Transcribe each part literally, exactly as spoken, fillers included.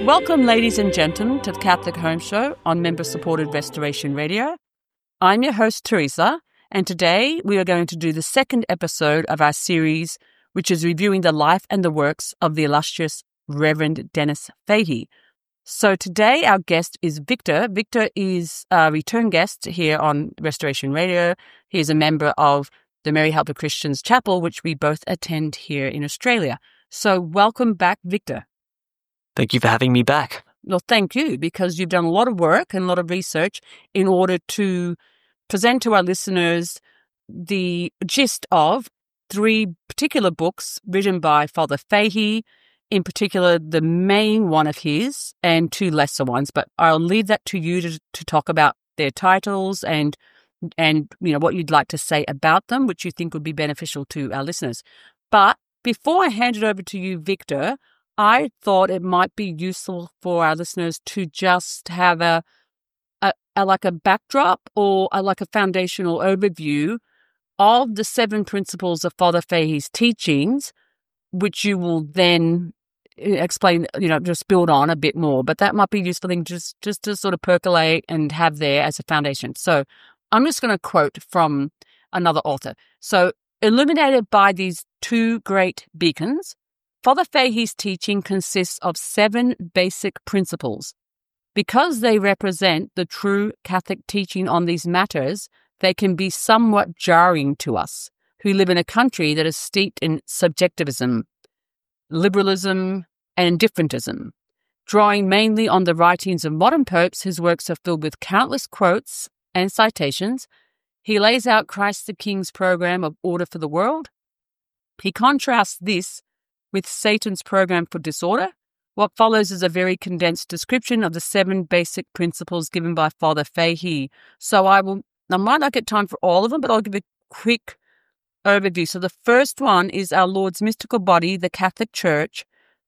Welcome, ladies and gentlemen, to the Catholic Home Show on member-supported Restoration Radio. I'm your host, Teresa, and today we are going to do the second episode of our series, which is reviewing the life and the works of the illustrious Reverend Denis Fahey. So today our guest is Victor. Victor is a return guest here on Restoration Radio. He is a member of the Mary Helper Christians Chapel, which we both attend here in Australia. So welcome back, Victor. Thank you for having me back. Well, thank you, because you've done a lot of work and a lot of research in order to present to our listeners the gist of three particular books written by Father Fahey, in particular the main one of his and two lesser ones. But I'll leave that to you to, to talk about their titles and, and you know what you'd like to say about them, which you think would be beneficial to our listeners. But before I hand it over to you, Victor, I thought it might be useful for our listeners to just have a, a, a like a backdrop or a, like a foundational overview of the seven principles of Father Fahey's teachings, which you will then explain, you know, just build on a bit more. But that might be a useful thing just, just to sort of percolate and have there as a foundation. So I'm just going to quote from another author. So, illuminated by these two great beacons, Father Fahey's teaching consists of seven basic principles. Because they represent the true Catholic teaching on these matters, they can be somewhat jarring to us, who live in a country that is steeped in subjectivism, liberalism, and indifferentism. Drawing mainly on the writings of modern popes, his works are filled with countless quotes and citations. He lays out Christ the King's program of order for the world. He contrasts this with Satan's program for disorder. What follows is a very condensed description of the seven basic principles given by Father Fahey. So I will, I might not get time for all of them, but I'll give a quick overview. So the first one is our Lord's mystical body, the Catholic Church,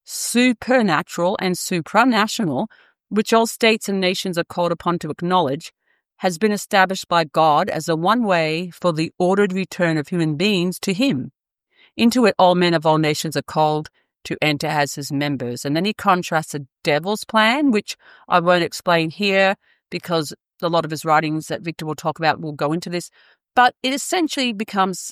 supernatural and supranational, which all states and nations are called upon to acknowledge, has been established by God as a one way for the ordered return of human beings to Him. Into it all men of all nations are called to enter as his members. And then he contrasts the devil's plan, which I won't explain here because a lot of his writings that Victor will talk about will go into this. But it essentially becomes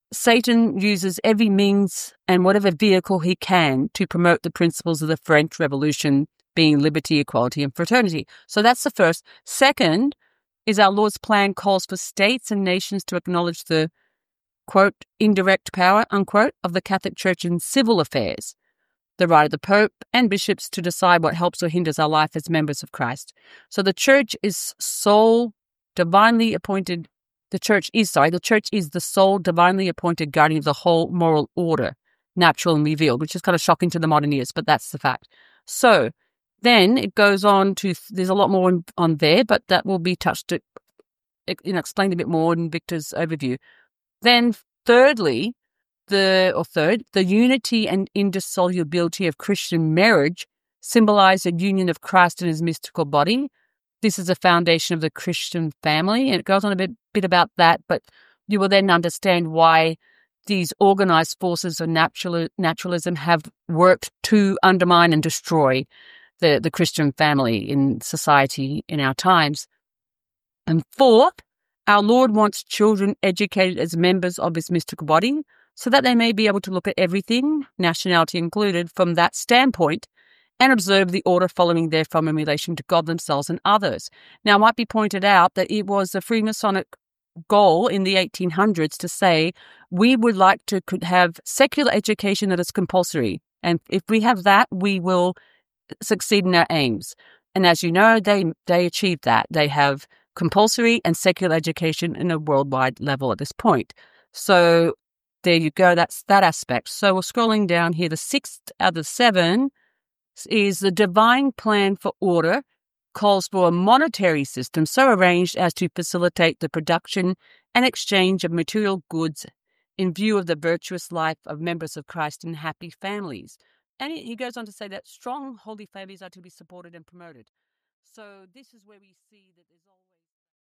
Satan uses every means and whatever vehicle he can to promote the principles of the French Revolution, being liberty, equality, and fraternity. So that's the first. Second is our Lord's plan calls for states and nations to acknowledge the quote, indirect power, unquote, of the Catholic Church in civil affairs, the right of the Pope and bishops to decide what helps or hinders our life as members of Christ. So the Church is sole, divinely appointed, the Church is, sorry, the Church is the sole divinely appointed guardian of the whole moral order, natural and revealed, which is kind of shocking to the modern ears, but that's the fact. So then it goes on to, there's a lot more on, on there, but that will be touched, you know, explained a bit more in Victor's overview. Then, thirdly, the or third, the unity and indissolubility of Christian marriage symbolize a union of Christ and his mystical body. This is a foundation of the Christian family, and it goes on a bit, bit about that, but you will then understand why these organized forces of natural, naturalism have worked to undermine and destroy the, the Christian family in society in our times. And fourth, our Lord wants children educated as members of his mystical body so that they may be able to look at everything, nationality included, from that standpoint and observe the order following therefrom in relation to God themselves and others. Now, it might be pointed out that it was a Freemasonic goal in the eighteen hundreds to say we would like to could have secular education that is compulsory. And if we have that, we will succeed in our aims. And as you know, they, they achieved that. They have compulsory and secular education in a worldwide level at this point. So there you go. That's that aspect. So we're scrolling down here. The sixth out of the seven is the divine plan for order calls for a monetary system so arranged as to facilitate the production and exchange of material goods in view of the virtuous life of members of Christ and happy families. And he goes on to say that strong, holy families are to be supported and promoted. So this is where we see that there's always